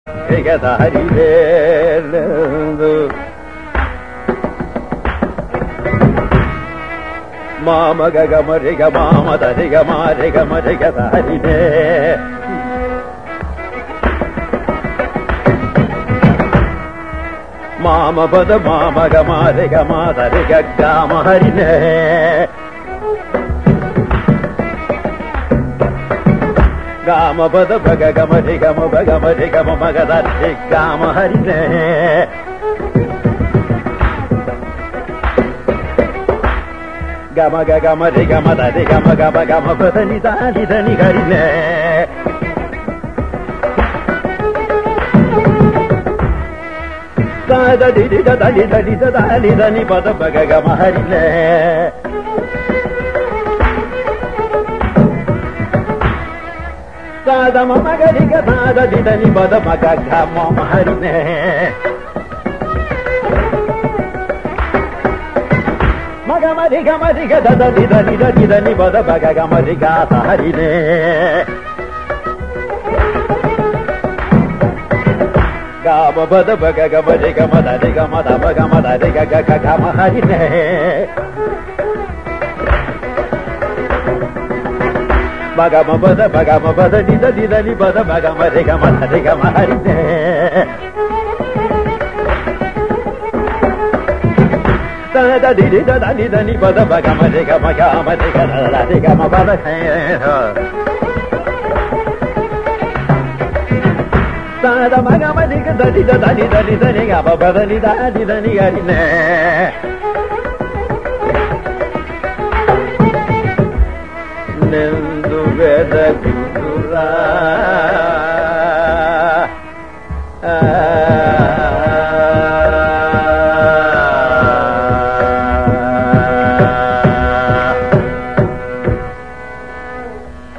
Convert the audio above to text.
మామ గమ రిగ మామ దరిగ మారిగ మరిగ హరినే మామ పద మామ గమ రిగ మాదరిగ గామ హరినే గామ పద భగ గమ రిగమ భగమ రిగమ మగదరి గామ హరినే గమ గమ రి గమ దని గమ గమ గమ పదని దాని దని హరినే దని దని దని దని దని పద భగ గమ హరినే సాద మమ గరి గది దని పద మగ గమ హరినే గమరి గమరి గదని దని దని దని పద భగ గమరి గాత హరినే గామ పద భగ గమరి గమ దని గమ దమ గమ దని గగ గమ హరినే భగమ పద భగమ పద నిద దని పద భగ మరి గమ దని గమ హరినే దని దని దని పద భగమ రి గమ గమ రి గరి గమ పద సాద మగమ రి దని దని దని దని గమ పద ని దని దని హరినే నందు వెద గురురా